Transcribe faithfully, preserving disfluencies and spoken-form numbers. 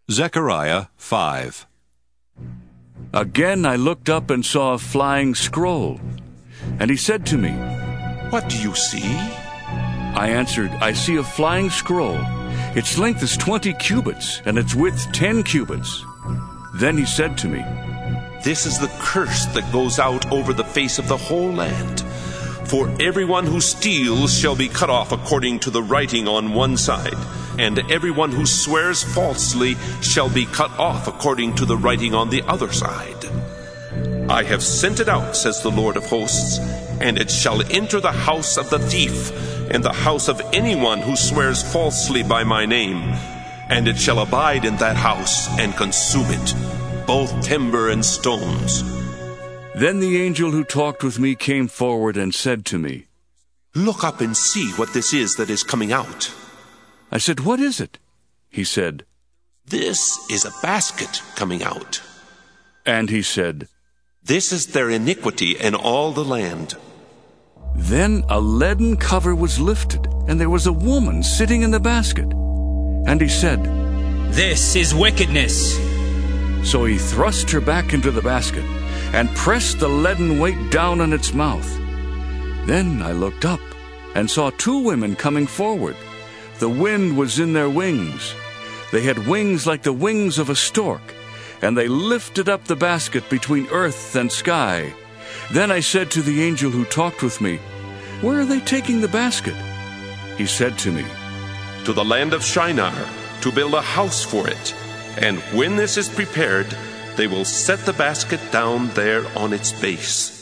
Zechariah five. Again I looked up and saw a flying scroll. And he said to me, "What do you see?" I answered, "I see a flying scroll. Its length is twenty cubits, and its width ten cubits." Then he said to me, "This is the curse that goes out over the face of the whole land. For everyone who steals shall be cut off according to the writing on one side, and everyone who swears falsely shall be cut off according to the writing on the other side. I have sent it out, says the Lord of hosts, and it shall enter the house of the thief, and the house of anyone who swears falsely by my name, and it shall abide in that house and consume it, both timber and stones." Then the angel who talked with me came forward and said to me, "Look up and see what this is that is coming out." I said, "What is it?" He said, "This is a basket coming out." And he said, "This is their iniquity in all the land." Then a leaden cover was lifted, and there was a woman sitting in the basket. And he said, "This is wickedness." So he thrust her back into the basket and pressed the leaden weight down on its mouth. Then I looked up and saw two women coming forward. The wind was in their wings. They had wings like the wings of a stork, and they lifted up the basket between earth and sky. Then I said to the angel who talked with me, "Where are they taking the basket?" He said to me, "To the land of Shinar, to build a house for it. And when this is prepared, they will set the basket down there on its base.